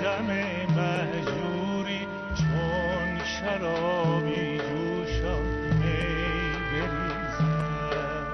غم مهجوری چون شرابی جوشان می بریزد.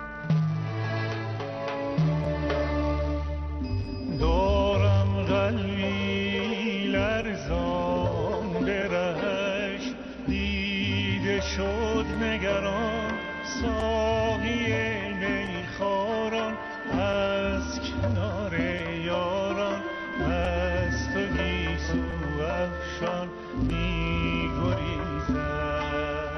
دارم قلبی لرزان برهش، دیده شد نگران ساقی میخواران از کنار یاران، از تو گیسو افشان می گریزد.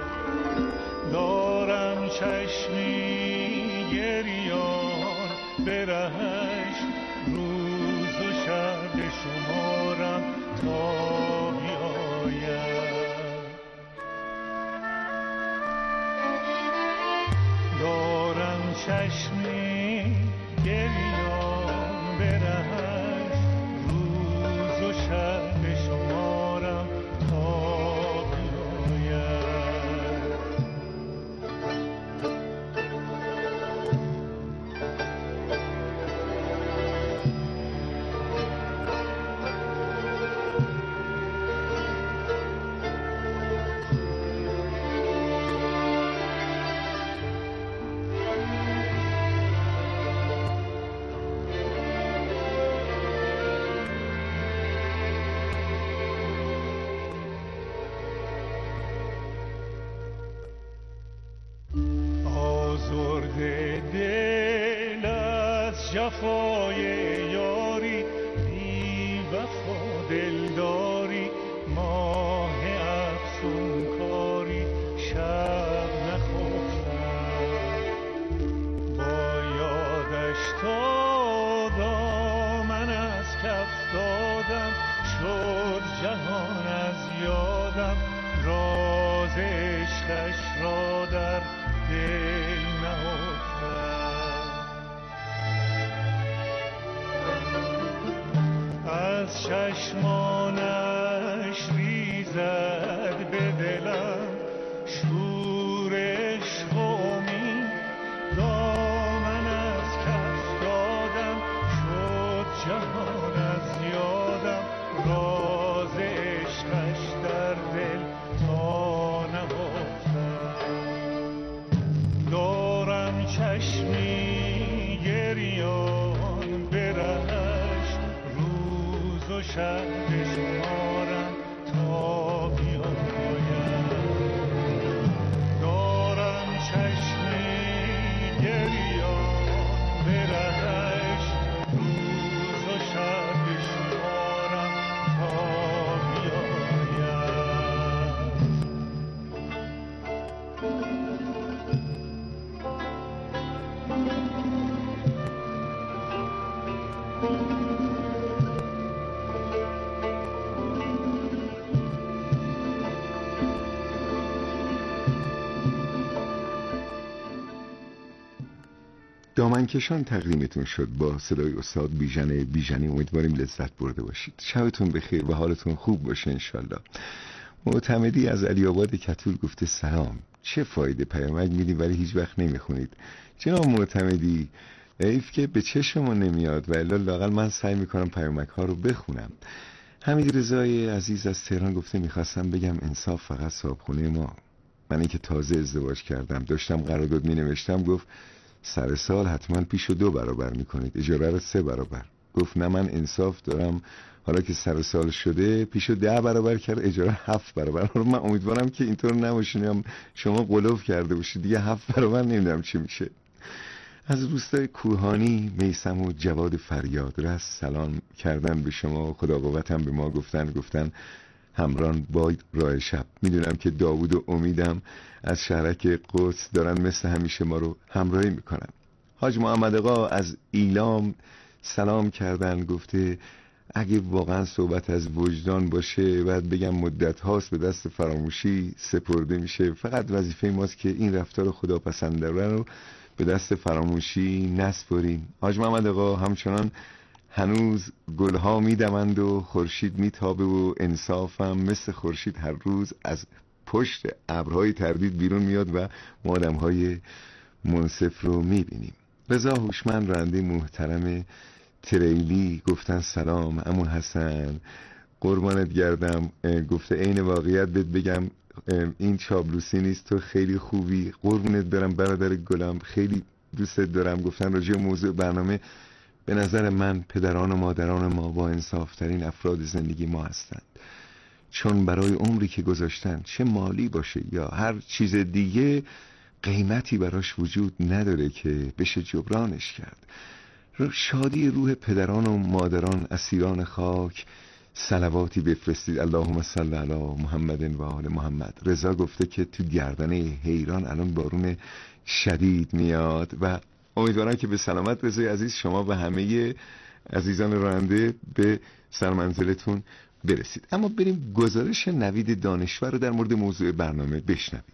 دارم چشمی گریان برهش، روز و شب شمارم تا بیاید. دارم چشمی گریان برهش، روز و شب شمارم تا بیاید. آزرده دل از جفای یاری، بی وفا دلداری، ماه افسون کاری، شب نخفتم. با یادش تا دامن از کف دادم، شد جهان از یادم، راز عشقش را در دل نهفتم. از چشمانش ریزد به دلم شور عشق و امید، دامن از کف دادم، شد جهان از یادم، راز عشقش در دل تا نهفتم. دارم چشمی گریان برهش، روز و شب شمارم تا بیاید. دارم چشمی گریان برهش، روز و شب شمارم تا بیاید. دامنکشان تقدیمتون شد با صدای استاد بیژن. امیدواریم لذت برده باشید. شبتون بخیر و حالتون خوب باشه انشالله. معتمدی از علی آباد کتول گفته سلام، چه فایده پیامک میدی ولی هیچ وقت نمیخونید. جناب معتمدی، حیف که به چشمون نمیاد و الا لااقل من سعی میکنم پیامک ها رو بخونم. حمید رضای عزیز از تهران گفته میخواستم بگم انصاف فقط صاحبخونه ما. من اینکه تازه ازدواج کردم داشتم قرارداد مینوشتم، گفت سر سال حتما پیشو 2 برابر میکنید، اجاره رو 3 برابر. گفت نه من انصاف دارم، حالا که سر سال شده پیشو 10 برابر کرد، اجاره 7 برابر. من امیدوارم که اینطور نباشین، شما قلوف کرده باشید دیگه 7 برابر نمیدونم چی میشه. از روستای کوهانی میثم و جواد فریادرس سلام کردن به شما، خدا قوتم به ما گفتن همران با راه شب. میدونم که داوود و امیدم از شهرک قدس دارن مثل همیشه ما رو همراهی میکنن. حاج محمد آقا از ایلام سلام کردن، گفته اگه واقعا صحبت از وجدان باشه بعد بگم مدت هاست به دست فراموشی سپرده میشه، فقط وظیفه ماست که این رفتار خداپسندانه رو به دست فراموشی نسپریم. حاج محمد آقا همچنان هنوز گلها میدمند و خورشید میتابه و انصافم مثل خورشید هر روز از پشت ابرهای تردید بیرون میاد و ما آدمهای منصف رو میبینیم. رضا هوشمند راننده محترم تریلی گفتن سلام عمو حسن، قربانت گردم. گفته عین واقعیت بهت بگم این چابلوسی نیست، تو خیلی خوبی، قربونت برم برادر گلم، خیلی دوستت دارم. گفتن راجع به موضوع برنامه به نظر من پدران و مادران ما با انصافترین افراد زندگی ما هستند، چون برای عمری که گذاشتن، چه مالی باشه یا هر چیز دیگه، قیمتی براش وجود نداره که بشه جبرانش کرد. شادی روح پدران و مادران اسیران خاک، صلواتی بفرستید اللهم صل علی محمد و آل محمد. رضا گفته که تو گردنه حیران الان بارون شدید میاد و امیدوارم که به سلامت رضای عزیز شما و همه عزیزان راننده به سرمنزلتون برسید. اما بریم گزارش نوید دانشور رو در مورد موضوع برنامه بشنویم.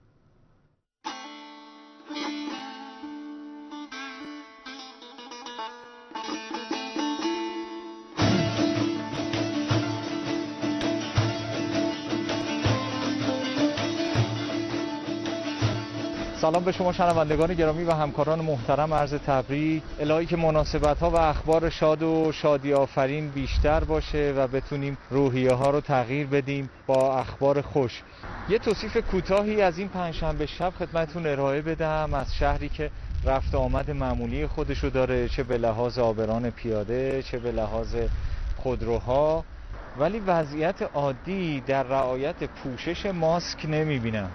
سلام به شما شنوندگان گرامی و همکاران محترم، عرض تبریک. الهی که مناسبت‌ها و اخبار شاد و شادی آفرین بیشتر باشه و بتونیم روحیه‌ها رو تغییر بدیم با اخبار خوش. یه توصیف کوتاهی از این پنجشنبه شب خدمتتون ارائه بدم از شهری که رفت آمد معمولی خودشو داره، چه به لحاظ عابران پیاده چه به لحاظ خودروها، ولی وضعیت عادی در رعایت پوشش ماسک نمی‌بینم.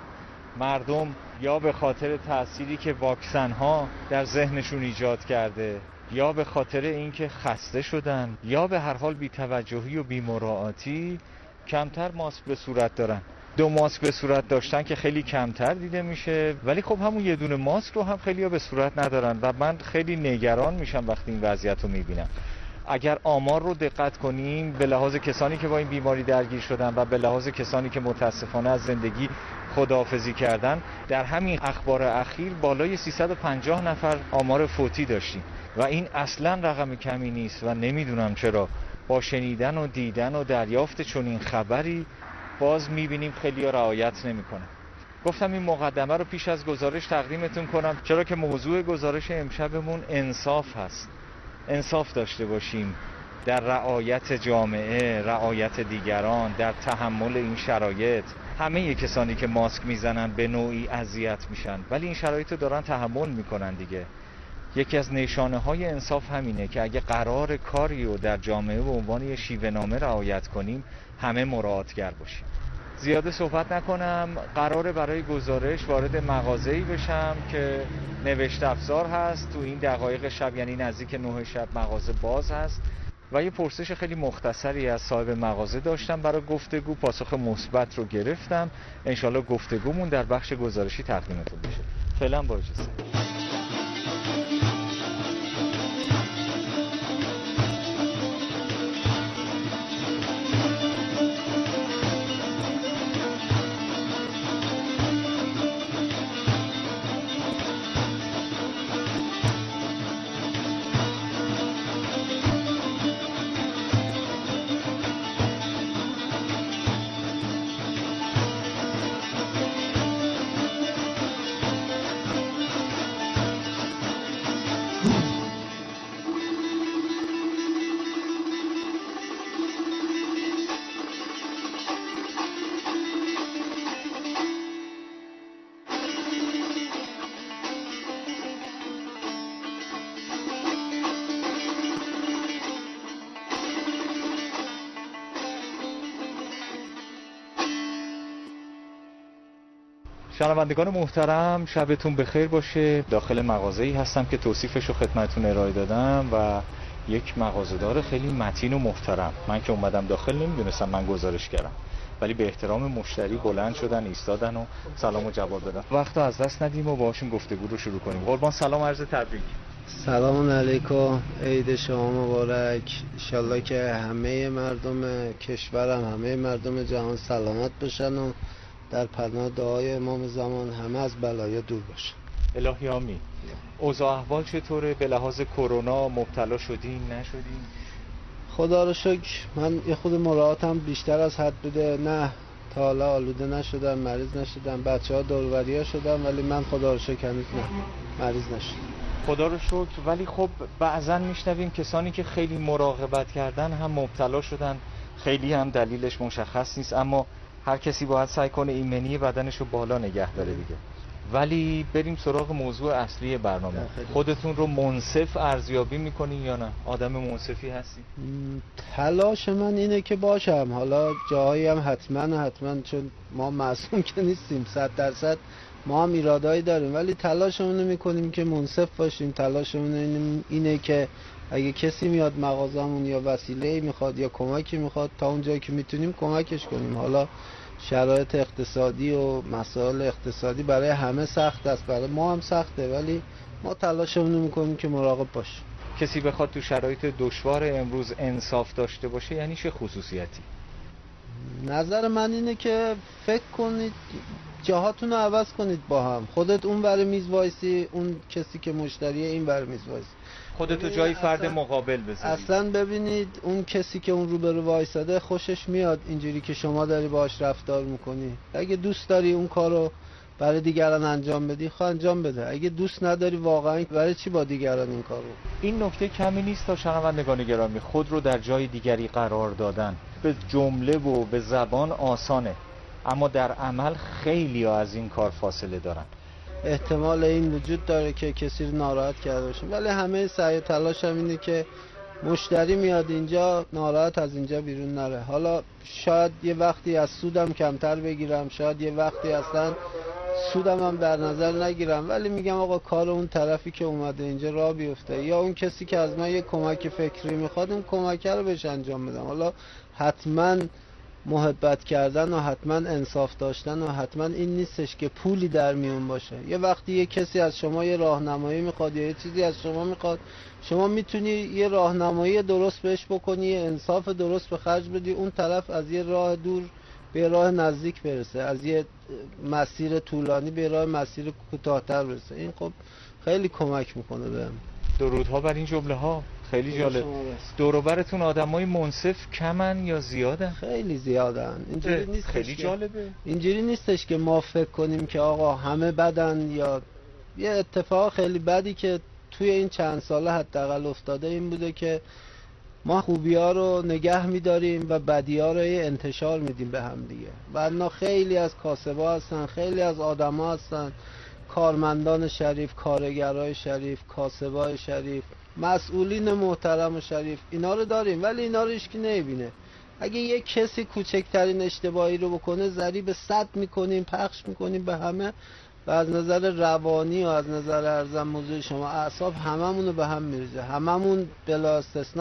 مردم یا به خاطر تأثیری که واکسن ها در ذهنشون ایجاد کرده، یا به خاطر اینکه خسته شدن، یا به هر حال بی‌توجهی و بی‌مراعاتی کمتر ماسک به صورت دارن. دو ماسک به صورت داشتن که خیلی کمتر دیده میشه، ولی خب همون یه دونه ماسک رو هم خیلی‌ها به صورت ندارن و من خیلی نگران میشم وقتی این وضعیت رو میبینم. اگر آمار رو دقت کنیم، به لحاظ کسانی که با این بیماری درگیر شدن و به لحاظ کسانی که متاسفانه از زندگی خداحافظی کردن، در همین اخبار اخیر بالای 350 نفر آمار فوتی داشتیم و این اصلا رقم کمی نیست و نمیدونم چرا با شنیدن و دیدن و دریافت چنین خبری باز میبینیم خیلی‌ها رعایت نمی‌کنن. گفتم این مقدمه رو پیش از گزارش تقدیمتون کنم، چرا که موضوع گزارش امشبمون انصاف هست. انصاف داشته باشیم در رعایت جامعه، رعایت دیگران، در تحمل این شرایط. همه کسانی که ماسک میزنن به نوعی اذیت میشن، ولی این شرایط رو دارن تحمل میکنن دیگه. یکی از نشانه های انصاف همینه که اگه قرار کاری رو در جامعه به عنوان یه شیوه نامه رعایت کنیم، همه مراعاتگر باشیم. زیاده صحبت نکنم، قراره برای گزارش وارد مغازه‌ای بشم که نوشت افزار هست. تو این دقایق شب، یعنی نزدیک 9 شب، مغازه باز هست و یه پرسش خیلی مختصری از صاحب مغازه داشتم برای گفتگو. پاسخ مثبت رو گرفتم. انشالله گفتگومون در بخش گزارشی تقدیمتون بشه. فعلا با اجازه. شنوندگان محترم، شبتون بخیر باشه. داخل مغازه‌ای هستم که توصیفش رو خدمتتون ارائه دادم و یک مغازه‌دار خیلی متین و محترم. من که اومدم داخل نمیدونستم من گزارش کردم، ولی به احترام مشتری بلند شدن، ایستادن و سلام و جواب دادن. وقت از دست ندیم و باهاشون گفتگو رو شروع کنیم. قربان سلام، عرض تبریک. سلام علیکم، عید شما مبارک. انشالله که همه مردم کشورم، همه مردم جهان سلامت باشن و در پناه دعای امام زمان همه از بلایا دور باشن. الهی آمین. اوضاع احوال چطوره؟ به لحاظ کرونا مبتلا شدین نشدین؟ خدا رو شکر من یه خود مراعاتم بیشتر از حد بوده. نه تا حالا آلوده نشدم، مریض نشدم. بچه ها دوروری ها شدم، ولی من خدا رو شکر هنوز نه مریض نشدم. خدا رو شکر. ولی خب بعضا میشنویم کسانی که خیلی مراقبت کردن هم مبتلا شدن، خیلی هم دلیلش مشخص نیست، اما هر کسی باید سعی کنه ایمنی بدنش رو بالا نگه داره دیگه. ولی بریم سراغ موضوع اصلی برنامه. خودتون رو منصف ارزیابی میکنین یا نه؟ آدم منصفی هستی؟ تلاش من اینه که باشم. حالا جاهایی هم حتما چون ما معصوم که نیستیم 100%، ما هم ایرادایی داریم، ولی تلاشمون رو میکنیم که منصف باشیم. تلاشمون اینه که اگه کسی میاد مغازمون یا وسیله‌ای میخواد یا کمکی میخواد، تا اون جایی که میتونیم کمکش کنیم. حالا شرایط اقتصادی و مسائل اقتصادی برای همه سخت است، برای ما هم سخته، ولی ما تلاشمون رو میکنیم که مراقب باشیم. کسی بخواد تو شرایط دشوار امروز انصاف داشته باشه یعنی چه خصوصیتی؟ نظر من اینه که فکر کنید جاهاتون رو عوض کنید با هم. خودت اون ور میز وایسی، اون کسی که مشتریه این ور میز وایسی، خودتو جای فرد مقابل بذارید. اصلا ببینید اون کسی که اون روبرو وایساده خوشش میاد اینجوری که شما داری باهاش رفتار میکنی. اگه دوست داری اون کارو برای دیگران انجام بدی، خب انجام بده. اگه دوست نداری واقعا برای چی با دیگران این کارو؟ این نکته کمی نیست تا شنوندگان گرامی. خود رو در جای دیگری قرار دادن به جمله و به زبان آسانه، اما در عمل خیلی ها از این کار فاصله دارن. احتمال این وجود داره که کسی رو ناراحت کرده باشیم، ولی همه سعی و تلاش هم اینه که مشتری میاد اینجا ناراحت از اینجا بیرون نره. حالا شاید یه وقتی از سودم کمتر بگیرم، شاید یه وقتی اصلا سودم هم در نظر نگیرم، ولی میگم آقا کار اون طرفی که اومده اینجا راه بیفته، یا اون کسی که از من یه کمک فکری میخواد اون کمک رو بهش انجام بدم. حالا حتما محبت کردن و حتما انصاف داشتن و حتما این نیستش که پولی در میون باشه. یه وقتی یه کسی از شما یه راهنمایی میخواد یا یه چیزی از شما میخواد، شما میتونی یه راهنمایی درست بهش بکنی، یه انصاف درست به خرج بدی، اون طرف از یه راه دور به راه نزدیک برسه، از یه مسیر طولانی به راه مسیر کوتاه‌تر برسه. این خب خیلی کمک میکنه بهم. درودها بر این جمله ها. خیلی جالب. دور و برتون آدمای منصف کمن یا زیادن؟ خیلی زیادن. اینجوری نیست. خیلی جالبه. اینجوری نیستش که ما فکر کنیم که آقا همه بدن، یا یه اتفاق خیلی بدی که توی این چند ساله حداقل افتاده این بوده که ما خوبی‌ها رو نگه می‌داریم و بدی‌ها رو انتشار میدیم به هم دیگه. ولی خیلی از کاسب‌ها هستن، خیلی از آدم‌ها هستن، کارمندان شریف، کارگرای شریف، کاسبای شریف، مسئولین محترم و شریف، اینا رو داریم ولی اینا رو هیچکی نمی‌بینه. اگه یک کسی کوچکترین اشتباهی رو بکنه ضریب 100 می‌کنیم، پخش می‌کنیم به همه، و از نظر روانی و از نظر ارزم موضوع شما اعصاب هممون رو به هم میریزه. هممون بلا استثنا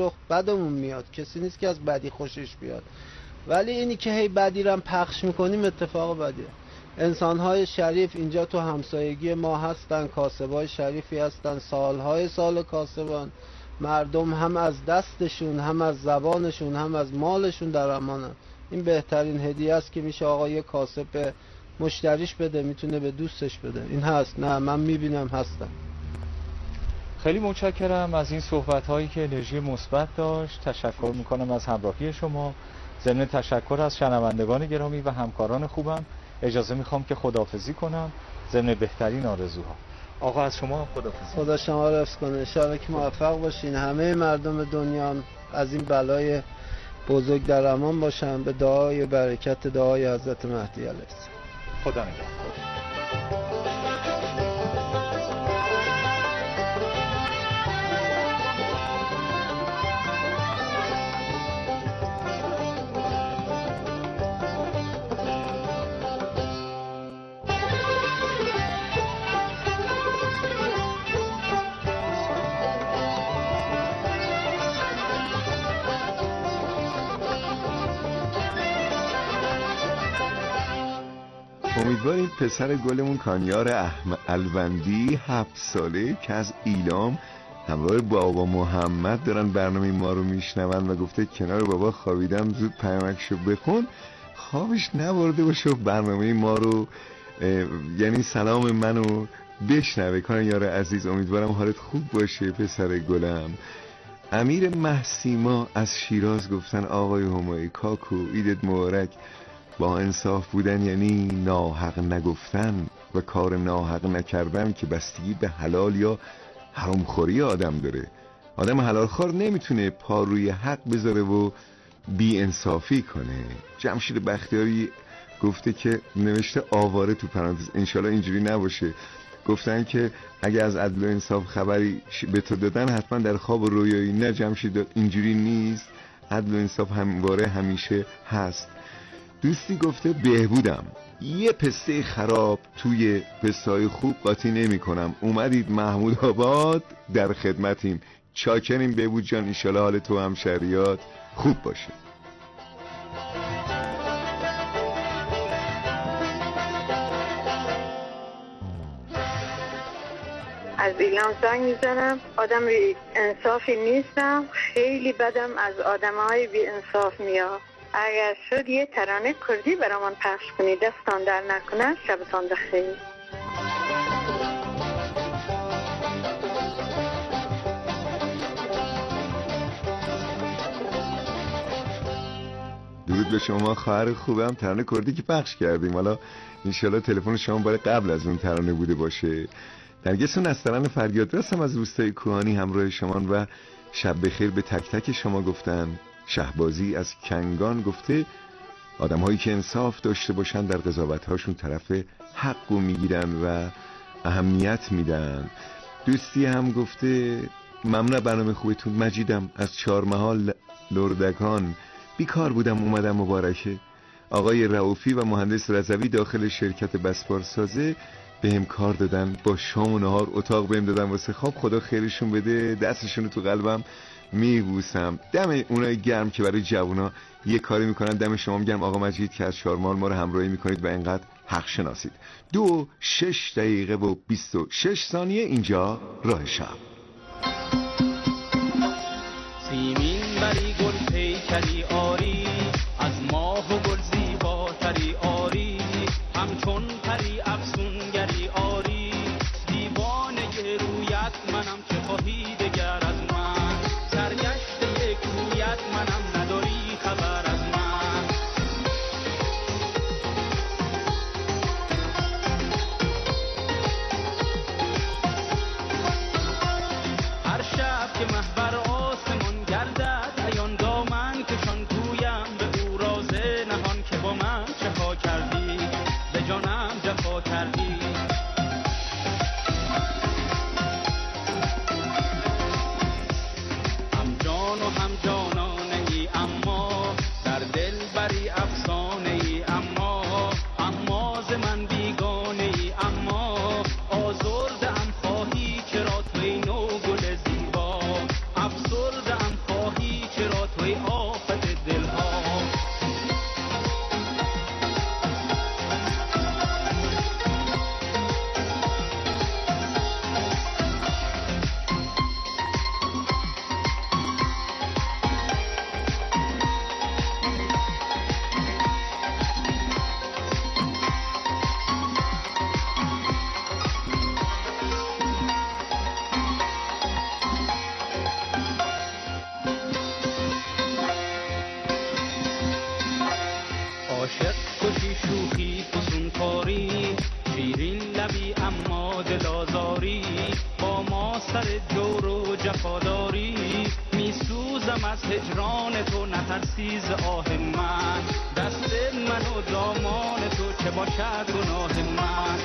بدمون میاد، کسی نیست که از بدی خوشش بیاد، ولی اینی که هی بدی رو هم پخش میکنیم اتفاق بدیه. انسان‌های شریف اینجا تو همسایگی ما هستن، کاسبای شریفی هستن، سالهای سال کاسبان، مردم هم از دستشون هم از زبانشون هم از مالشون در امانن. این بهترین هدیه است که میشه آقا یه کاسب به مشتریش بده، میتونه به دوستش بده. این هست، نه من میبینم هستم. خیلی متشکرم از این صحبت هایی که انرژی مثبت داشت. تشکر میکنم از همراهی شما. ضمن تشکر از شنوندگان گرامی و همکاران خوبم اجازه میخوام که خداحافظی کنم ضمن بهترین آرزوها. آقا از شما خداحافظی. خدا شما رو حفظ کنه. ان شاءالله که موفق باشین. همه مردم دنیا از این بلای بزرگ در امان باشن به دعای برکت دعای حضرت مهدی علیه السلام. خدا نگهدار. امیدواریم پسر گلمون کانیار الوندی 7 ساله که از ایلام همراه بابا محمد دارن برنامه ما رو میشنون و گفته کنار بابا خوابیدم زود پیامکشو بخون، خوابش نبرده باشه و برنامه ما رو یعنی سلام منو بشنوه. کانیار عزیز امیدوارم حالت خوب باشه پسر گلم. امیر محسیما از شیراز گفتن آقای همایی کاکو ایدت مبارک. با انصاف بودن یعنی ناحق نگفتن و کار ناحق نکردن که بستگی به حلال یا حرامخوری آدم داره. آدم حلال خور نمیتونه پا روی حق بذاره و بی انصافی کنه. جمشید بختیاری گفته که نوشته آواره تو پرانتز، انشالله اینجوری نباشه، گفتن که اگه از عدل و انصاف خبری به تو دادن حتما در خواب و رویایی. نه جمشید، اینجوری نیست، عدل و انصاف همواره همیشه هست. دوستی گفته بهبودم، یه پسته خراب توی پسته‌های خوب قاطی نمی کنم. اومدید محمود آباد، در خدمتیم. چاکریم بهبود جان، انشالله حال تو هم شهریات خوب باشه. از ایران زنگ میزنم. آدم بی انصافی نیستم، خیلی بدم از آدمهای بی انصاف میاد. اگر شد یه ترانه کردی برامون پخش کنی، دستان در نکنه. شبتان بخیر. درود به شما خواهر خوبم. ترانه کردی که پخش کردیم، حالا انشالله تلفن شما برای قبل از اون ترانه بوده باشه. نرگسون از ترانه فریاد رسم از روستای کوهانی همراه شما و شب بخیر به تک تک شما گفتن. شهبازی از کنگان گفته آدم هایی که انصاف داشته باشن در قضاوت هاشون طرف حقو میگیرن و اهمیت میدن. دوستی هم گفته ممنون برنامه خوبتون. مجیدم از چهارمحال لردگان، بیکار بودم اومدم مبارکه. آقای رؤوفی و مهندس رضوی داخل شرکت بسپارسازه به هم کار دادن، با شام و نهار اتاق بهم دادن واسه خواب. خدا خیرشون بده، دستشون رو تو قلبم میبوسم. دم اونای گرم که برای جوونا یه کاری میکنن، دم شما میگم آقا مجید که از چهارمحال ما رو همراهی میکنید و اینقدر حق شناسید. 2:06 دقیقه و 26 ثانیه اینجا راه شب. سیمین بری گل پیکری آری، از ماه و گل زیباتری آری، همچون پری افسونگری آری، دیوانه رویت منم چه خواهی دگر از من، سرگشت یک رویت منم نداری خبر از من. هر شب که محبر آسمان گردد عیان دامن کشان گویم به او راز نهان که با من چه ها کردی، به جانم جفا کردی. هم جان و هم جانانه ای اما در دل بری افسانه ای اما ز من بیگانه ای اما آزرده‌ام خواهی چرا توی نو گل زیبا، افسرده‌ام خواهی چرا توی آفت دلها. عاشق کشی شوخی فسون کاری، شیرین لبی اما دل آزاری، با ما سر جور و جفاداری، میسوزم از هجران تو نترسی ز آه من، دست من و دامان تو چه باشد گناه من.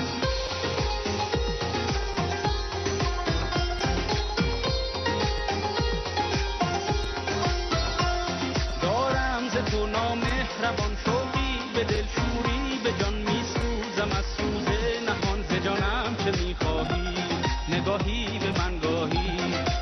دارم ز تو نامهربان شوقی به دل شوری، به جان میسوزم از سوز نهان، ز جانم چه میخواهی نگاهی به من گاهی.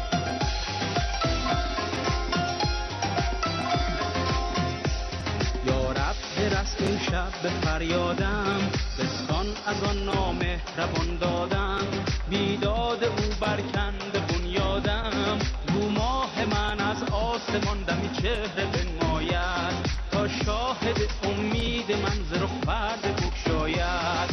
یا رب برس این شب به فریادم، بستان از آن نامهربان دادم، بیداد او برکند بنیادم، رو ماه من از آسمان دمی چهره بنماید، تا شاهد امید من ز رخ پرده بگشاید.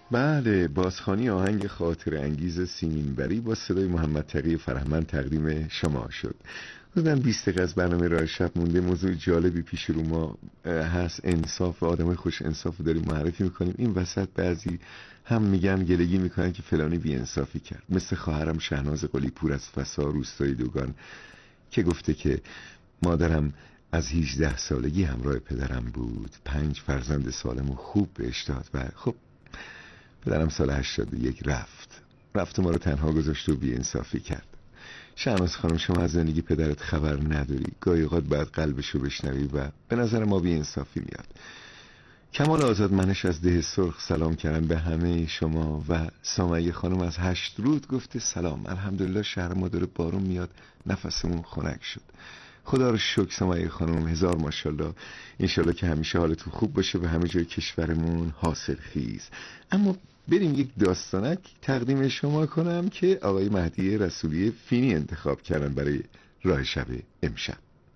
بله، بازخوانی آهنگ خاطر انگیز سیمینبری با صدای محمد تقی فرهمند تقدیم شما شد. حدوداً 20 دقیقه از برنامه راه شب مونده. موضوع جالبی پیش رو ما هست، انصاف. آدمای خوش انصاف رو داریم معرفی میکنیم. این وسط بعضی هم میگن گلگی میکنن که فلانی بی انصافی کرد، مثل خواهرم شهناز قلی پور از فسا روستای دوگان که گفته که مادرم از 18 سالگی همراه پدرم بود، 5 فرزند سالم و خوب بهش داد و خب پدرم سال 81 رفت و ما رو تنها گذاشت و بی انصافی کرد. شهناز خانم، شما از زندگی پدرت خبر نداری، گاهی اوقات باید قلبشو بشنوی و به نظر ما بی انصافی میاد. کمال آزاد منش از ده سرخ سلام کردن به همه شما و سامیه خانم از 8 رود گفته سلام، الحمدلله شهر ما داره بارون میاد، نفسمون خنک شد. خدا رو شکر سامیه خانم، هزار ماشاءالله. انشالله که همیشه حالتون خوب باشه و همه جای کشورمون حاصل خیز. اما بریم یک داستانک تقدیم شما کنم که آقای مهدی رسولی فینی انتخاب کردن برای راه شب امشب.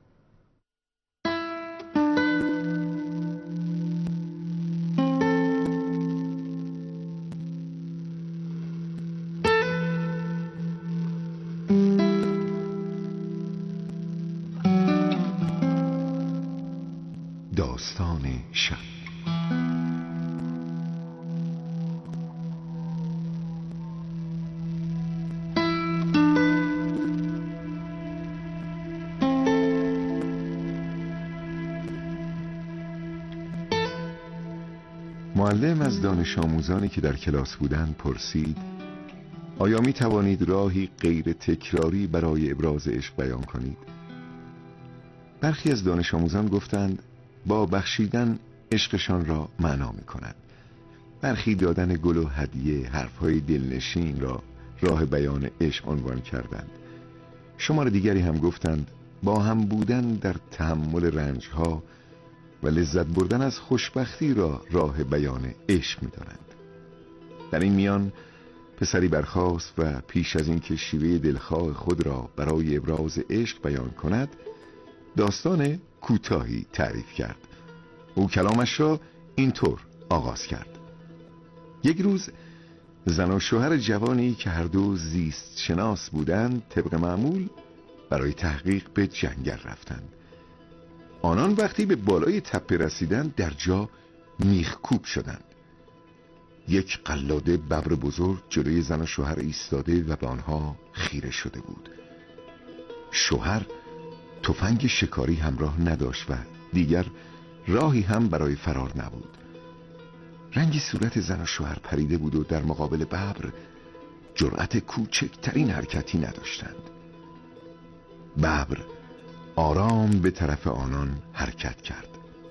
داستان شب. معلم از دانش آموزانی که در کلاس بودند پرسید آیا می توانید راهی غیر تکراری برای ابراز عشق بیان کنید؟ برخی از دانش آموزان گفتند با بخشیدن عشقشان را معنا می کنند. برخی دادن گل و هدیه، حرفهای دلنشین را راه بیان عشق عنوان کردند. شمار دیگری هم گفتند با هم بودن در تحمل رنجها و لذت بردن از خوشبختی را راه بیان عشق می دانند. در این میان پسری برخاست و پیش از اینکه شیوه دلخواه خود را برای ابراز عشق بیان کند داستان کوتاهی تعریف کرد. او کلامش را اینطور آغاز کرد: یک روز زن و شوهر جوانی که هر دو زیست شناس بودند طبق معمول برای تحقیق به جنگل رفتند. آنان وقتی به بالای تپه رسیدند در جا میخکوب شدند. یک قلاده ببر بزرگ جلوی زن و شوهر ایستاده و به آنها خیره شده بود. شوهر تفنگ شکاری همراه نداشت و دیگر راهی هم برای فرار نبود. رنگی صورت زن و شوهر پریده بود و در مقابل ببر جرأت کوچکترین حرکتی نداشتند. ببر آرام به طرف آنان حرکت کرد.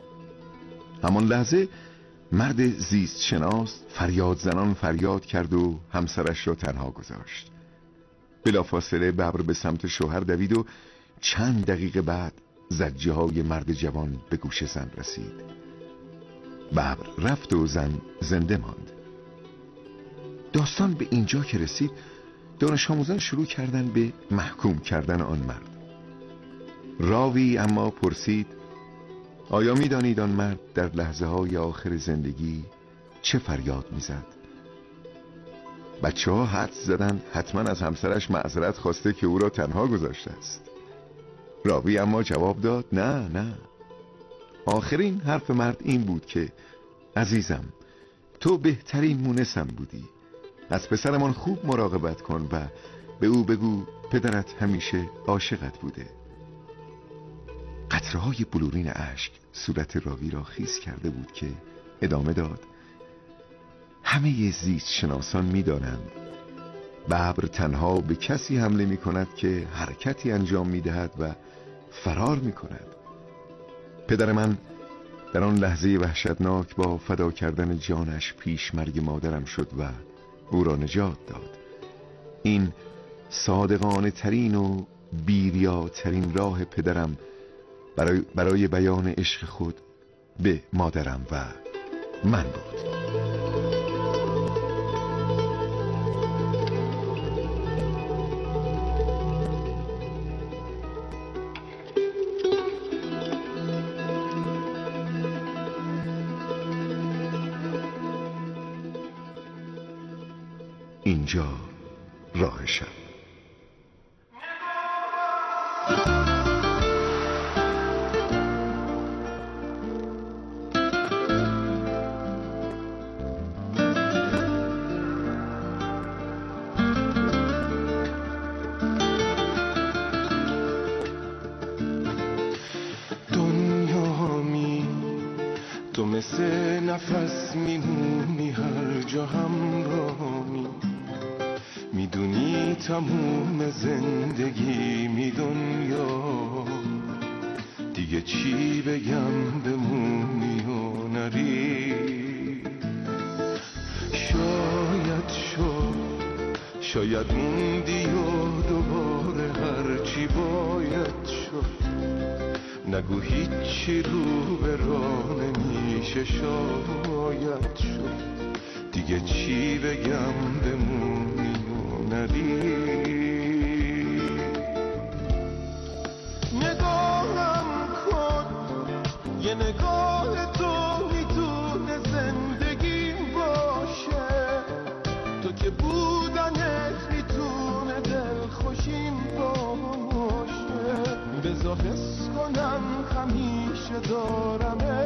همان لحظه مرد زیست شناس فریاد زنان فریاد کرد و همسرش را تنها گذاشت. بلافاصله ببر به سمت شوهر دوید و چند دقیقه بعد زجه های مرد جوان به گوش زن رسید. ببر رفت و زن زنده ماند. داستان به اینجا که رسید دانش آموزان شروع کردن به محکوم کردن آن مرد. راوی اما پرسید آیا می دانید آن مرد در لحظه های آخر زندگی چه فریاد می زد؟ بچه ها حدس زدن حتما از همسرش معذرت خواسته که او را تنها گذاشته است. راوی اما جواب داد نه، آخرین حرف مرد این بود که عزیزم تو بهترین مونسم بودی، از پسرمان خوب مراقبت کن و به او بگو پدرت همیشه عاشقت بوده. قطره‌های بلورین اشک صورت راوی را خیس کرده بود که ادامه داد همه زیست شناسان می دانند ببر تنها به کسی حمله می کند که حرکتی انجام می دهد و فرار می کند. پدر من در آن لحظه وحشتناک با فدا کردن جانش پیش مرگ مادرم شد و او را نجات داد. این صادقانه ترین و بیریاترین راه پدرم برای بیان عشق خود به مادرم و من بود. اینجا راه شب. تو مثل نفس میمونی هر جا همراهمی، میدونی تموم زندگی می دنیا، دیگه چی بگم بمونی و نری. شاید موندی و دوباره هرچی باید شد، نگو هیچی رو به راه نمیشه شاید شد، دیگه چی بگم بمونی و نری. نگاهم کن یه نگاه تو میتونه زندگی باشه، تو که بودنت میتونه دلخوشیم باشه، بذار حس کنم همیشه دارمه.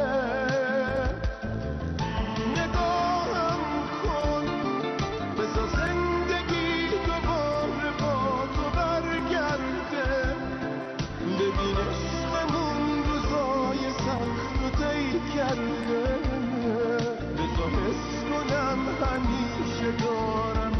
نگاهم کن بذار زندگی دوباره با تو برگرده، ببین عشقمون روزای سخت رو طی کرده، بذار حس کنم همیشه دارمه.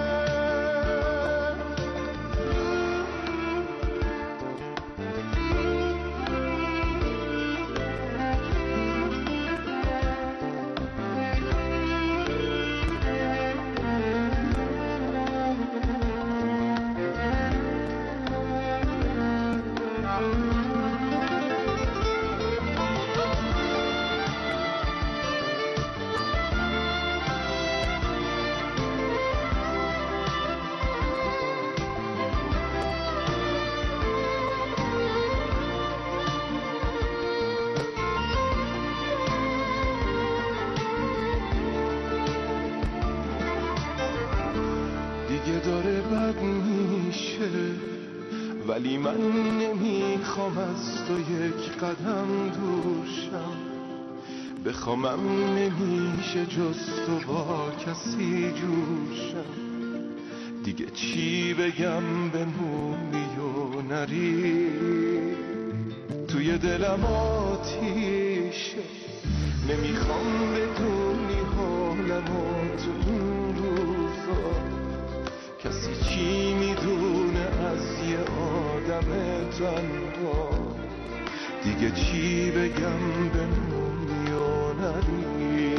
دیگه داره بد میشه، ولی من نمیخوام از تو یک قدم دور شم، بخوامم نمیشه جز تو با کسی جور شم، دیگه چی بگم بمونی و نری. توی دلم آتیشه، نمیخوام بدونی حالمو تو این روزا، کسی چی میدونه از یه آدم تنها، دیگه چی بگم بمونی و نری.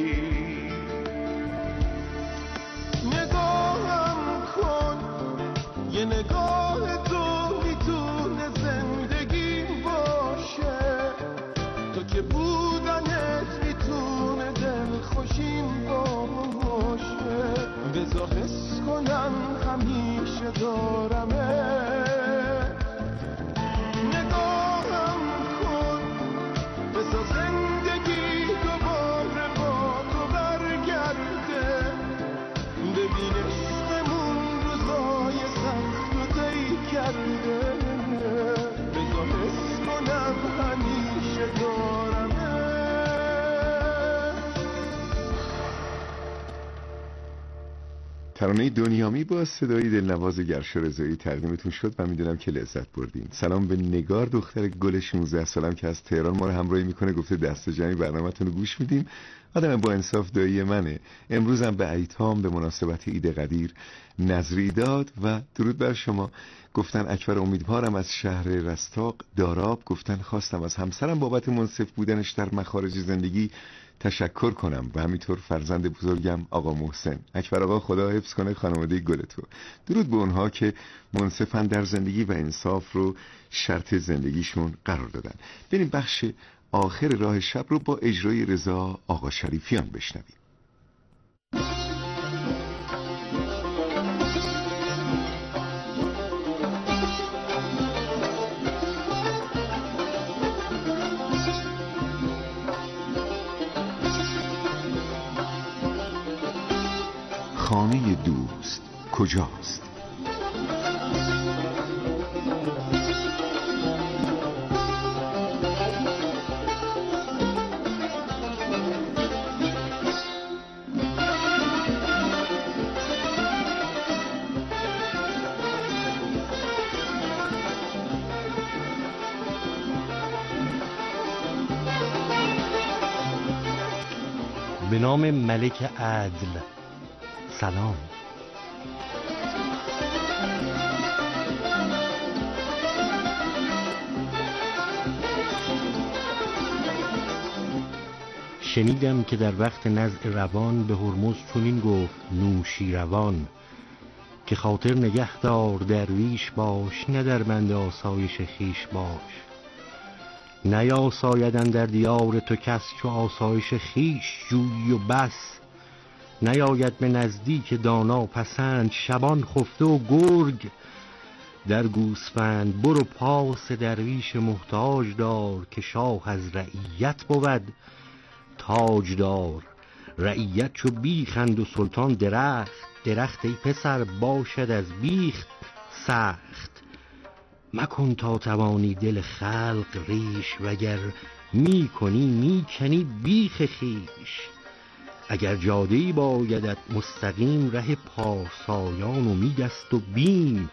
نگاهم کن یه نگاه تو میتونه زندگی باشه، تو که بودنت میتونه دلخوشیم باشه، بذار حس کنم همیشه دارمه. نگاهم کن بذار زندگی دوباره با تو برگرده، ببین عشقمون روزای سخت رو طی کرده، بذار حس کنم همیشه دارمه. ترانه دنیامی با صدای دلنواز گرشا رضایی تقدیمتون شد و میدونم که لذت بردین. سلام به نگار دختر گل 16 سالم که از تهران ما رو همراهی میکنه، گفته دست جمعی برنامه‌تون رو گوش میدیم، آدم با انصاف دایی منه. امروز هم به ایتام به مناسبت عید قدیر نظری داد و درود بر شما. گفتن اکبر امیدوارم از شهر رستاق داراب، گفتن خواستم از همسرم بابت منصف بودنش در مخارج زندگی تشکر کنم و همینطور فرزند بزرگم آقا محسن. اکبر آقا خدا حفظ کنه خانواده گل تو. درود به اونها که منصفن در زندگی و انصاف رو شرط زندگیشون قرار دادن. بریم بخش آخر راه شب رو با اجرای رضا آقا شریفیان بشنویم. خانه دوست کجاست؟ به نام ملک عدل. سلام. شنیدم که در وقت نزع روان به هرمز چنین گفت نوشی روان، که خاطر نگهدار درویش باش، نه در بند آسایش خویش باش. نیاسایدن در دیار تو کس، چو آسایش خویش جویی و بس. نیاید به نزدیک دانا پسند، شبان خفته و گرگ در گوسفند. برو پاس درویش محتاج دار، که شاه از رعیت بود تاجدار. رعیت چو بیخند و سلطان درخت، درخت ای پسر باشد از بیخ سخت. مکن تا توانی دل خلق ریش، وگر می کنی می کنی بیخ خیش. اگر جاده‌ای بایدت مستقیم، ره پارسایان امیدست و بیم.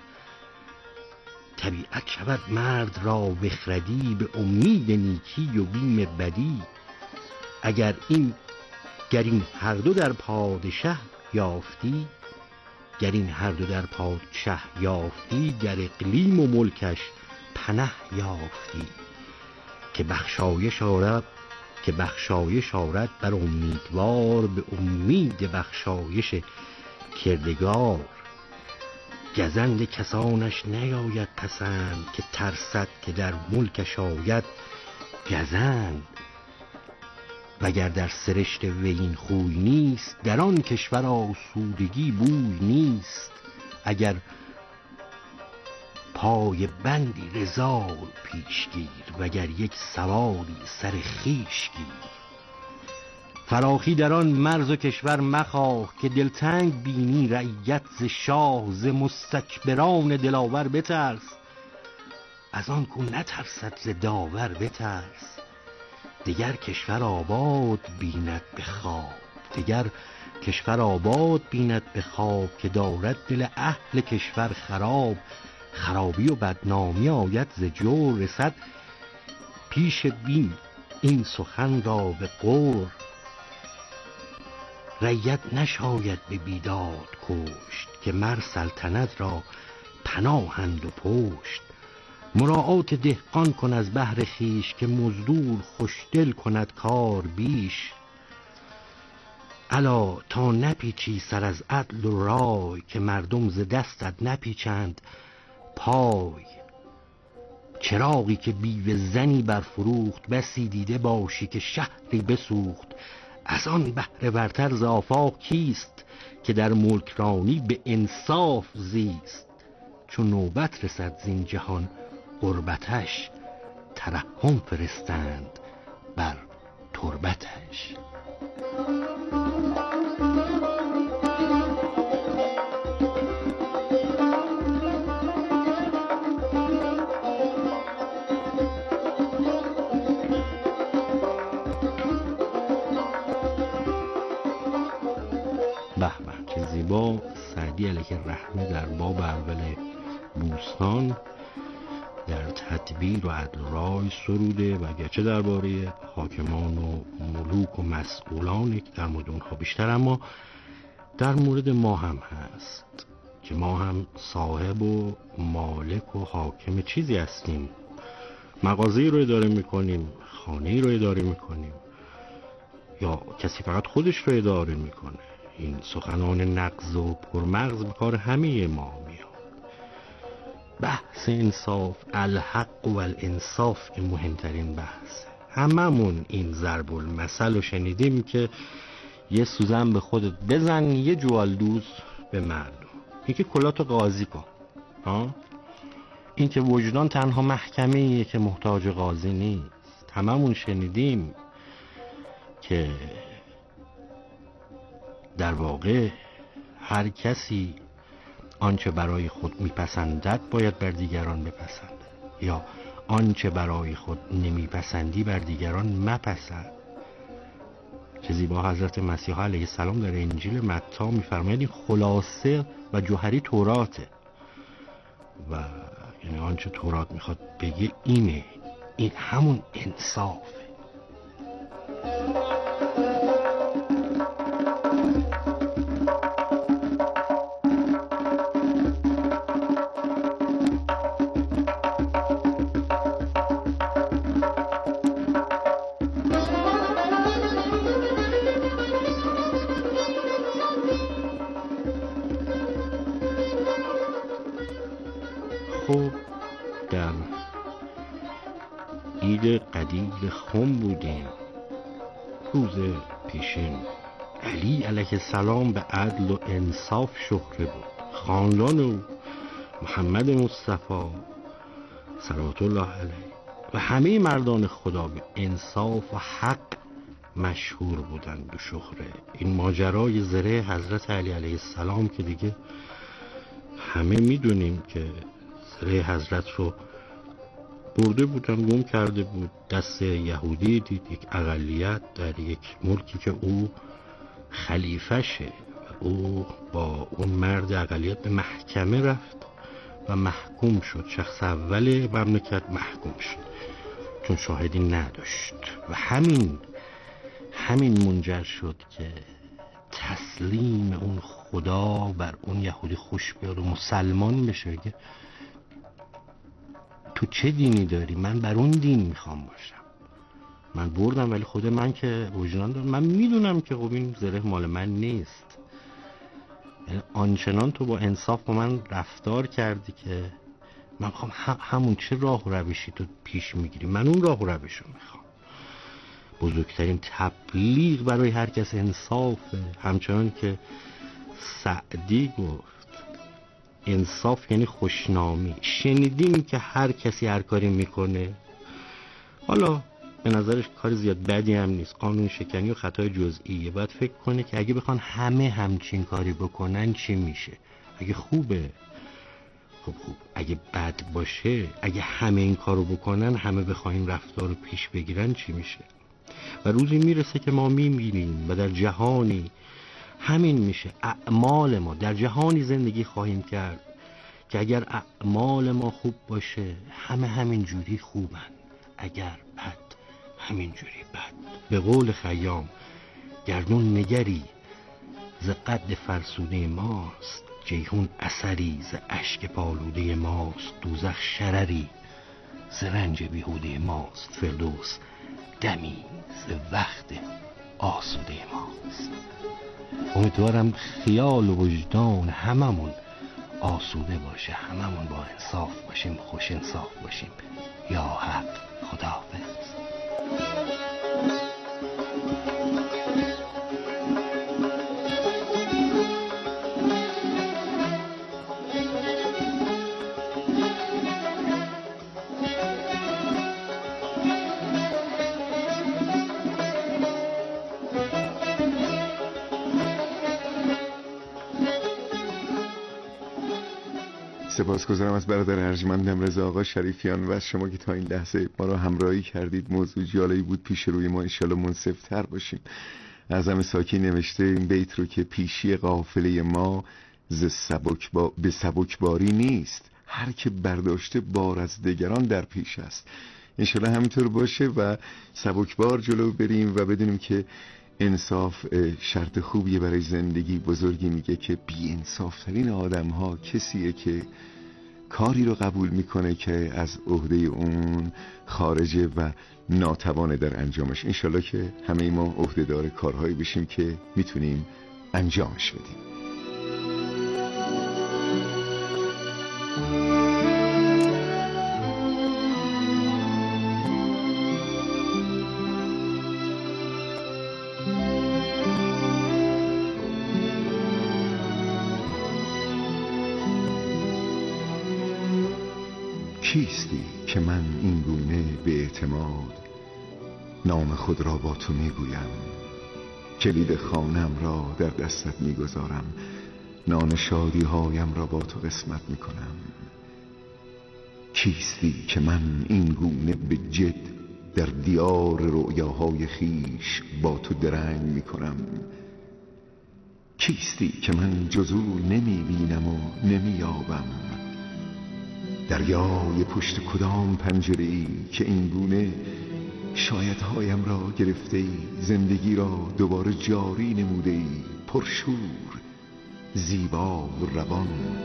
طبیعت شود مرد را بخردی، به امید نیکی و بیم بدی. گر این هر دو در پادشه یافتی، گر این هر دو در پادشه یافتی، در اقلیم و ملکش پنه یافتی. که بخشایش آرد بر امیدوار، به امید بخشایش کردگار. گزند کسانش نیاید پسند، که ترسد که در ملکش آید گزند. وگر در سرشت وی این خوی نیست، در آن کشور آسودگی بوی نیست. اگر پای بندی رزال پیش گیر، وگر یک سواری سر خویش گیر. فراخی در آن مرز و کشور مخواه، که دلتنگ بینی رعیت ز شاه. ز مستکبران دلاور بترس، از آن کو نترسد ز داور بترس. دگر کشور آباد بیند به خواب، دگر کشور آباد بیند به خواب. که دارد دل اهل کشور خراب، خرابی و بدنامی آید ز جور. رسد پیش بین این سخن را به غور. رعیت نشاید به بیداد کشت، که مر سلطنت را پناهند و پشت. مراعات دهقان کن از بهر خویش، که مزدور خوشدل کند کار بیش. الا تا نپیچی سر از عدل و رای، که مردم ز دستت نپیچند پای. چراغی که بیوه زنی برفروخت، بسی دیده باشی که شهری بسوخت. از آن بهره ورتر ز آفاق کیست، که در ملک رانی به انصاف زیست. چون نوبت رسد زین جهان غربتش، ترحم فرستند بر تربتش. به به چه زیبا! سعدی علیه رحمه در باب اول بوستان در تدبیر و عدل و رای سروده، و گرچه درباره حاکمان و ملوک و مسئولان که در مورد اونها بیشتر، اما در مورد ما هم هست که ما هم صاحب و مالک و حاکم چیزی هستیم. مغازه‌ای رو اداره میکنیم، خانه‌ای رو اداره میکنیم، یا کسی فقط خودش رو اداره میکنه. این سخنان نغز و پرمغز به کار همه ما میاد. بحث انصاف، الحق و الانصاف که مهمترین بحث. هممون این ضرب المثل رو شنیدیم که یه سوزن به خودت بزن، یه جوالدوز به مردم. این که کلاتو قاضی کن. این که وجدان تنها محکمه‌ایه که محتاج قاضی نیست. هممون شنیدیم که در واقع هر کسی آنچه برای خود میپسندد باید بر دیگران بپسندد، یا آنچه برای خود نمیپسندی بر دیگران مپسند. چه زیبا حضرت مسیح علیه السلام در انجیل متی میفرماید این خلاصه و جوهری توراته، و یعنی آنچه تورات میخواد بگه اینه، این همون انصافه. خب در عید قدیر خم بودیم. روز پیشین علی علیه السلام به عدل و انصاف شهره بود. خاندان او محمد مصطفی صلوات الله علیه و همه مردان خدا به انصاف و حق مشهور بودند و شهره. این ماجرای زره حضرت علی علیه السلام که دیگه همه میدونیم که زره حضرت رو برده بودن، گم کرده بود، دست یهودی دید، یک اقلیت در یک ملکی که او خلیفشه و او با اون مرد اقلیت به محکمه رفت و محکوم شد. شخص اول مملکت محکوم شد چون شاهدی نداشت و همین منجر شد که تسلیم اون خدا بر اون یهودی خوش بیاد و مسلمان بشه. تو چه دینی داری؟ من بر اون دین میخوام باشم. من بردم ولی خود من که وجدان دارم، من میدونم که خب این زره مال من نیست. یعنی آنچنان تو با انصاف با من رفتار کردی که من میخوام همون چه راه و روشی تو پیش میگیری، من اون راه و روشو میخوام. بزرگترین تبلیغ برای هر کس انصافه. همچنان که سعدی گفت انصاف یعنی خوشنامی. شنیدیم که هر کسی هر کاری میکنه، حالا به نظرش کار زیاد بدی هم نیست، قانون شکنی و خطای جزئیه، باید فکر کنه که اگه بخوان همه همچین کاری بکنن چی میشه. اگه خوبه خوب، اگه بد باشه، اگه همه این کارو بکنن، همه بخوایم رفتار رو پیش بگیرن چی میشه. و روزی میرسه که ما میمیریم و در جهانی همین میشه. اعمال ما در جهانی زندگی خواهیم کرد که اگر اعمال ما خوب باشه همه همین جوری خوبن، اگر بد همین جوری بد. به قول خیام گردون نگری ز قد فرسوده ماست، جیحون اثری ز اشک پالوده ماست، دوزخ شرری ز رنج بیهوده ماست، فردوس دمی ز وقت آسوده ماست. امیدوارم خیال و وجدان هممون آسوده باشه، هممون با انصاف باشیم، خوش انصاف باشیم. یا حق، خداحافظ. سپاسگزارم از برادر ارجمندم رضا آقا شریفیان و از شما که تا این لحظه ما را همراهی کردید. موضوع جالبی بود، پیش روی ما انشالله منصف‌تر باشیم. اعظم ساکی نوشته این بیت رو که پیشی قافله ما به سبکباری نیست، هر که برداشته بار از دیگران در پیش است. انشالله همینطور باشه و سبکبار جلو بریم و بدونیم که انصاف شرط خوبیه برای زندگی. بزرگی میگه که بی انصاف ترین آدم ها کسیه که کاری رو قبول میکنه که از عهده اون خارجه و ناتوانه در انجامش. انشالله که همه ما عهده‌دار کارهایی بشیم که میتونیم انجامش بدیم. کیستی که من این گونه به اعتماد نام خود را با تو میگویم، کلید خانم را در دستت میگذارم، نان شادی هایم را با تو قسمت میکنم. کیستی که من این گونه به جد در دیار رؤیاهای خیش با تو درنگ میکنم؟ کیستی که من جز او نمیبینم و نمییابم؟ دریای پشت کدام پنجره‌ای که این گونه شایدهایم را گرفته ای، زندگی را دوباره جاری نموده ای، پرشور، زیبا و روان.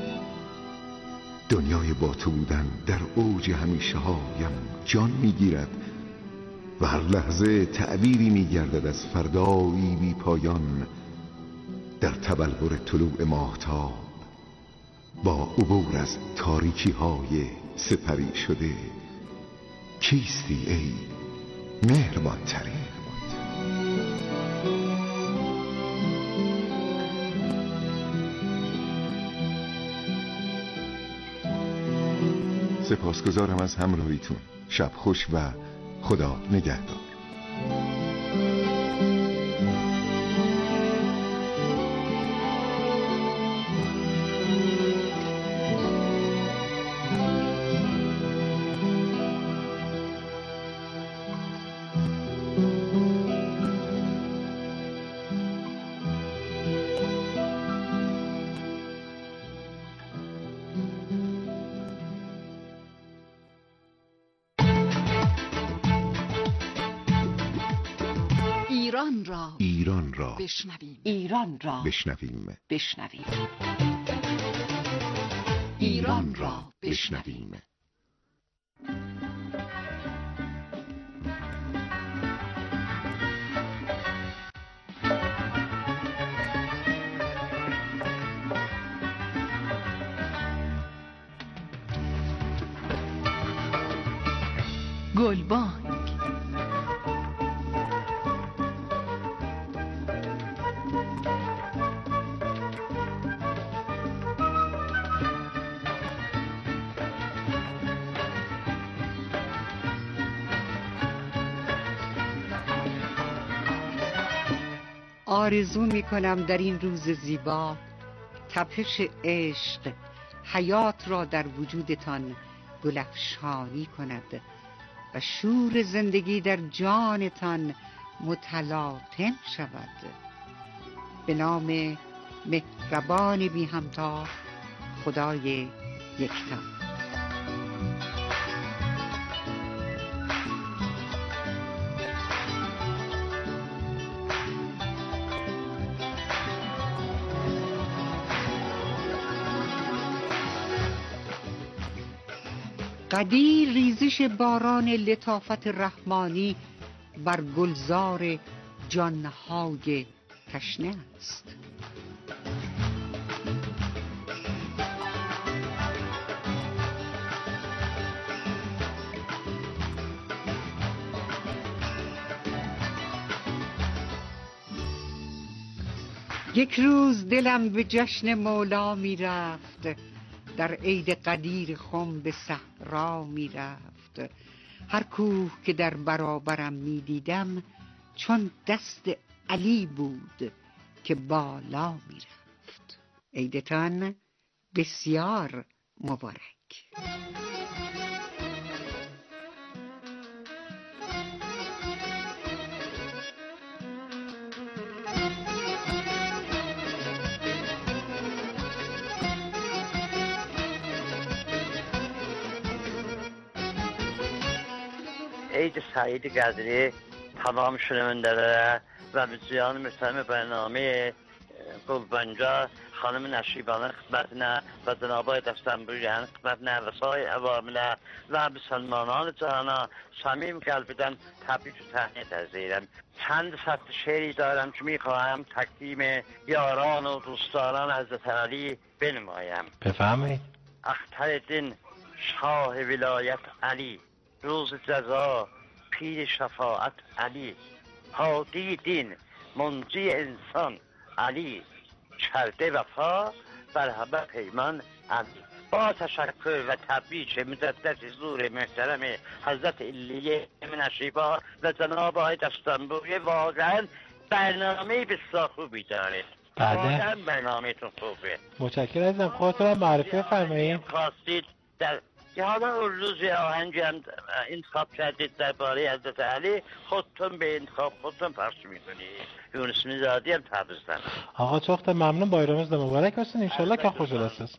دنیای با تو بودن در اوج همیشه هایم جان میگیرد و هر لحظه تعبیری میگردد از فردایی بی پایان در تبلور طلوع ماهتاب با عبور از تاریکی های سپری شده. کیستی ای مهربان ترین؟ سپاسگزارم از همراهیتون. شب خوش و خدا نگهدار. ایران را بشنویم. ایران را بشنویم. ایران را بشنویم. گلبانگ. آرزو میکنم در این روز زیبا تپش عشق حیات را در وجودتان گلفشانی کند و شور زندگی در جانتان متلاطم شود. به نام مهربان بی همتا، خدای یکتا. قدیر ریزش باران لطافت رحمانی بر گلزار جانهای تشنه است. یک روز دلم به جشن مولا می رفت، در عید قدیر خم به صحرا می رفت. هر کوه که در برابرم می دیدم چون دست علی بود که بالا می رفت. عیدتان بسیار مبارک. عید سعید قدری تمام شنوندگان و بسیار محترم برنامه گلبنجا خانم نشیبانه خدمتنا و جناب آقای دستنبوریان خدمتنا و سایر عوامل و مسلمانان جهان صمیم قلبیدن تبریک و تهنیت عرض. چند سطر شعری دارم که میخواهم تقدیم یاران و دوستداران حضرت علی بنمایم. بفرمایید. اخترالدین شاه ولایت علی، روز جزا پیر شفاعت علی، هادی دین منجی انسان علی، کرده وفا بر همه پیمان علی. با تشکر و تبریک مجدد حضور محترم حضرت علیه نشیبا و جناب آقای دستنبوری، واقعا برنامه بسیار خوبی داره. واقعا برنامه‌تون خوبه. متشکرم عزیزم. خودتون هم معرفی بفرمایید. خواستید در حالا اون روز آهنگی هم انتخاب کردید درباره حضرت علی، خودتون به انتخاب خودتون پخش میکنید. یونس میزادی هم تبریزدن. آقا چخت ممنون، بایرامز مبارک باشین انشالله که خوش است.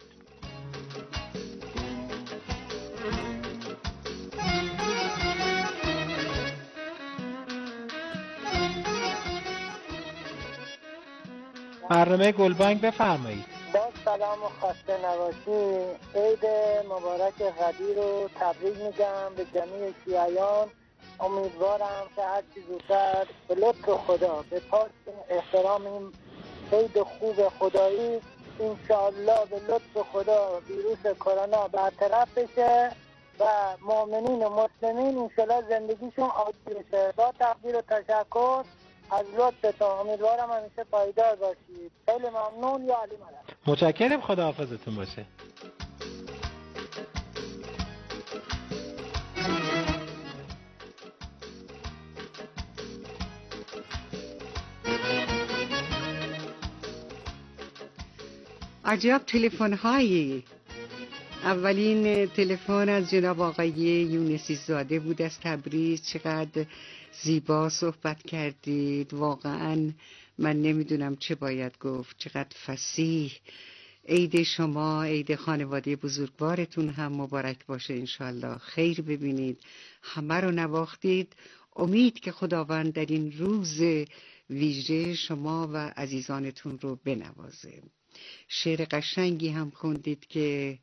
برنامه گلبانگ بفرمایید. با سلام و خسته نباشی. عید مبارک قدیر رو تبریک میگم به جمیع شیعیان. امیدوارم که هرچی زودتر به لطف خدا به پاس احترام این عید خوب خدایی انشاءالله به لطف خدا ویروس کرونا برطرف بشه و مؤمنین و مسلمین انشاءالله زندگیشون عادی بشه. با تقدیر و تشکر از لطفتون، امیدوارم همیشه پایدار باشید. خیلی ممنون. یا علی مدد. متشکرم، خداحافظتون باشه. عجب تلفن هایی. اولین تلفن از جناب آقای یونسی زاده بود از تبریز. چقدر زیبا صحبت کردید، واقعا من نمیدونم چه باید گفت. چقدر فصیح. عید شما، عید خانواده بزرگوارتون هم مبارک باشه انشالله. خیر ببینید، همه رو نواختید. امید که خداوند در این روز ویژه شما و عزیزانتون رو بنوازه. شعر قشنگی هم خوندید که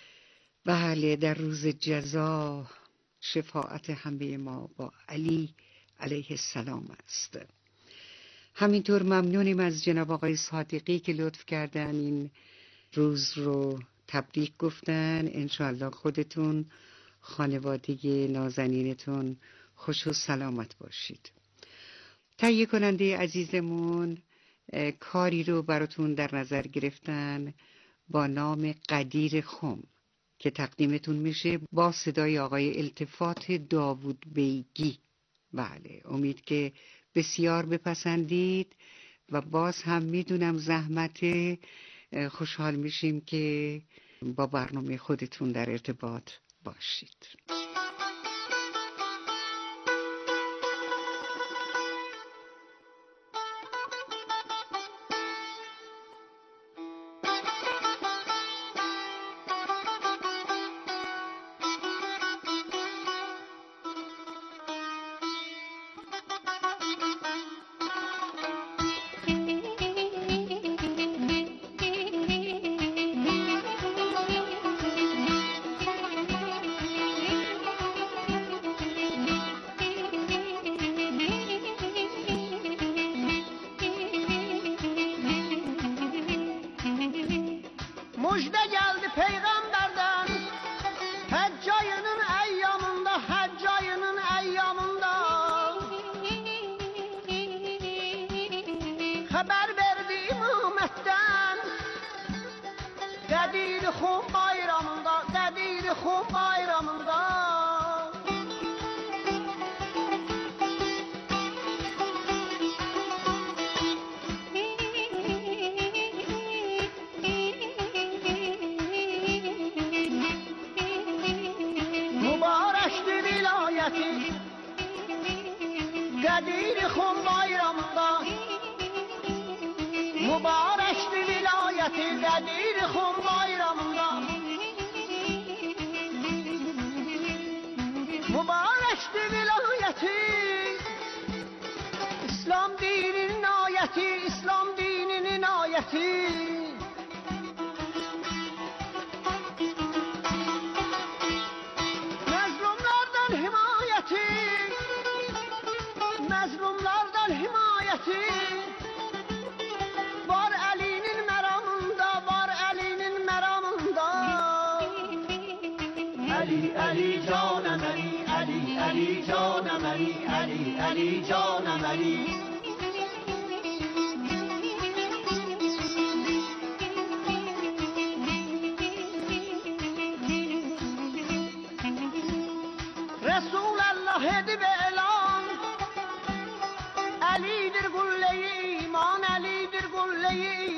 بله در روز جزا شفاعت همه ما با علی علیه السلام است. همینطور ممنونیم از جناب آقای صادقی که لطف کردن این روز رو تبریک گفتن. انشاءالله خودتون، خانواده نازنینتون خوش و سلامت باشید. تهیه کننده عزیزمون کاری رو براتون در نظر گرفتن با نام قدیر خم که تقدیمتون میشه با صدای آقای التفات داوود بیگی. بله، امید که بسیار بپسندید و باز هم میدونم زحمت. خوشحال میشیم که با برنامه خودتون در ارتباط باشید. Ali'dir kulleyi iman, Ali'dir kulleyi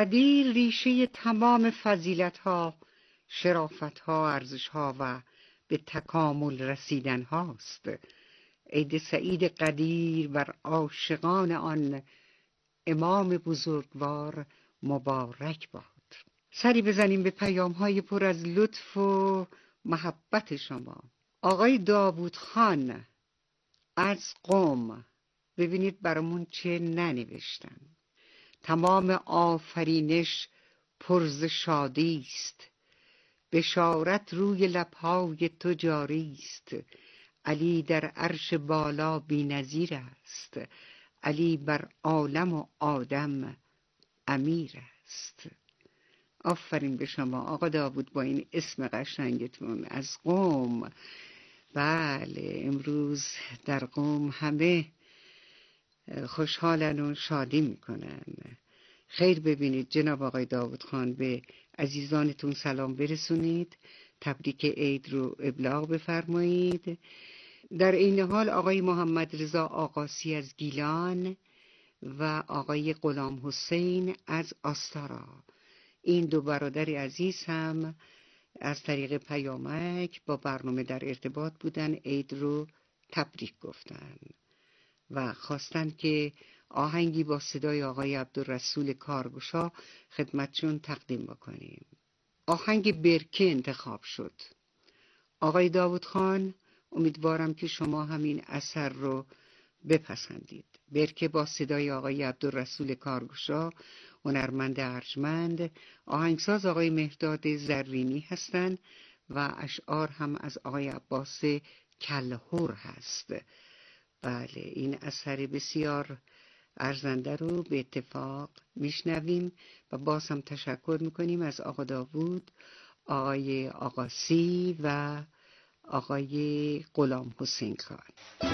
قدیر ریشه تمام فضیلت‌ها، شرافت‌ها، ارزش‌ها و به تکامل رسیدن هاست. عید سعید قدیر بر عاشقان آن امام بزرگوار مبارک باد. سری بزنیم به پیام‌های پر از لطف و محبت شما. آقای داوود خان از قم، ببینید برامون چه ننوشتن. تمام آفرینش پرز شادی است، بشارت روی لب‌های تو جاری است. علی در عرش بالا بی‌نظیر است، علی بر عالم و آدم امیر است. آفرین به شما آقا داوود با این اسم قشنگتون از قم. بله، امروز در قم همه خوشحالن و شادی میکنن. خیر ببینید جناب آقای داوود خان، به عزیزانتون سلام برسونید، تبریک عید رو ابلاغ بفرمایید. در این حال آقای محمد رضا آقاسی از گیلان و آقای غلام حسین از آستارا، این دو برادر عزیز هم از طریق پیامک با برنامه در ارتباط بودن، عید رو تبریک گفتن و خواستن که آهنگی با صدای آقای عبدالرسول کارگشا خدمتشون تقدیم بکنیم. آهنگ برکه انتخاب شد. آقای داوود خان، امیدوارم که شما همین اثر رو بپسندید. برکه با صدای آقای عبدالرسول کارگشا، هنرمند ارجمند، آهنگساز آقای مهرداد زرینی هستند و اشعار هم از آقای عباس کلهور هست. بله، این اثر بسیار ارزنده رو به اتفاق میشنویم و باز هم تشکر میکنیم از آقا داوود، آقای آقاسی و آقای غلام حسین خان.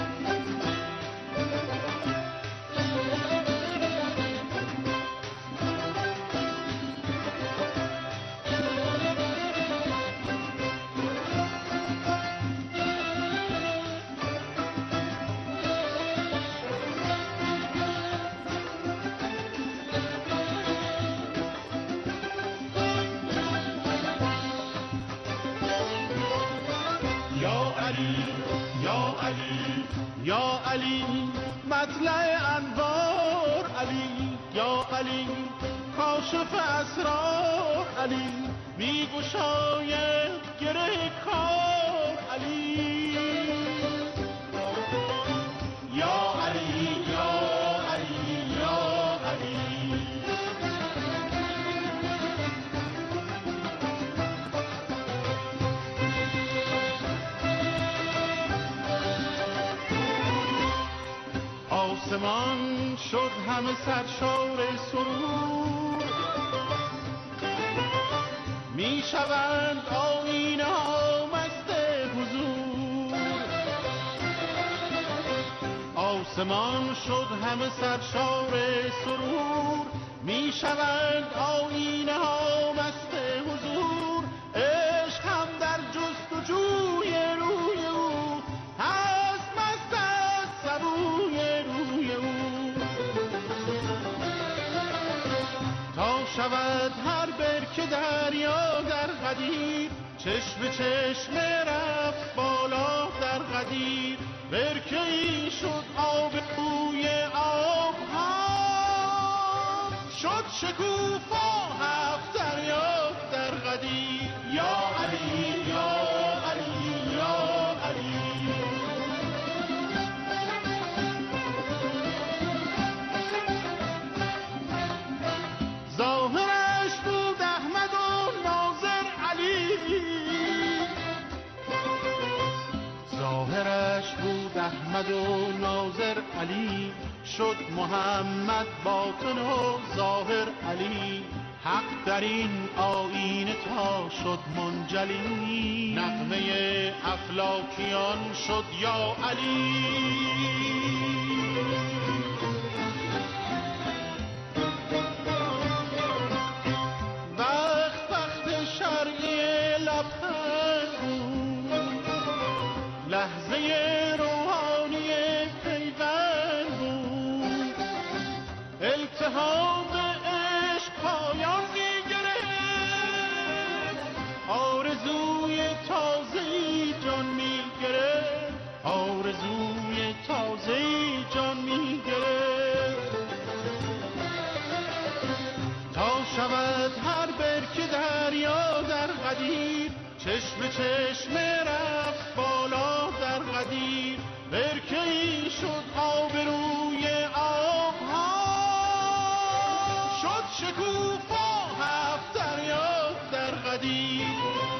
یا علی مطلع انوار، علی یا علی کاشف اسرار، علی میگشاید گره کار، علی یا علی یا علی یا علی. آسمان شد همه سرشار سرور، می شوند آیینه ها مست حضور. آسمان شد همه سرشار سرور، می شوند آیینه ها مست حضور. عشق هم در جستجوی روی او هست، مست از سبوی روی او. تا شود هر برکه دریا در قدیر، چشم به چشم رفت بالا در قدیر. برکه ای شد آب روی آب ها، شد شکوفا هفت دریا در قدیر. یا علی یا علی یا علی. ظاهرش بود احمد و ناظر علی، ظاهرش بود احمد و ناظر علی. شد محمد باطن و ظاهر علی. حق در این آیینه تا شد منجلی، نغمه افلاکیان شد یا علی. وقت شرعی لبخند بود، لحظه روحانی پیوند بود. التهاب عشق پایان قدیر، چشم چشم رفت بالا در قدیر، برکه ای شد آبروی آبها، شد شکوفا هفت دریا در قدیر.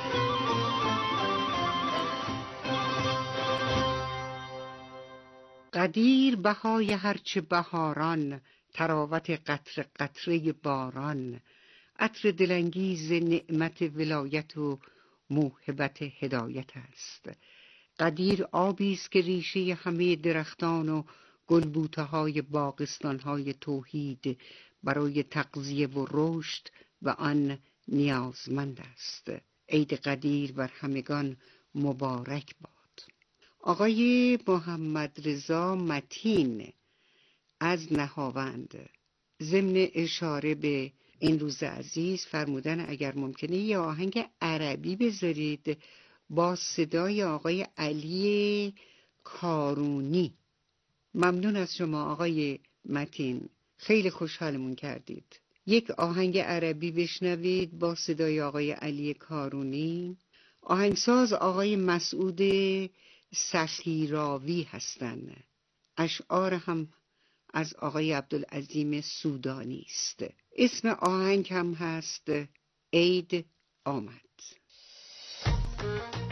قدیر بهای هرچه بهاران، تراوت قطره قطره باران، عطر دلانگیز نعمت ولایت و موهبت هدایت است. قدیر آبی است که ریشه همه درختان و گلبوته‌های باغستان‌های توحید برای تغذیه و رشد و آن نیازمند است. عید قدیر بر همگان مبارک باد. آقای محمد رضا متین از نهاوند ضمن اشاره به این روز عزیز فرمودن اگر ممکنه یه آهنگ عربی بذارید با صدای آقای علی کارونی. ممنون از شما آقای متین، خیلی خوشحالمون کردید. یک آهنگ عربی بشنوید با صدای آقای علی کارونی. آهنگساز آقای مسعود سخیراوی هستند. اشعار هم از آقای عبدالعظیم سودانی است. اسم آهنگ هم هست عید آمد.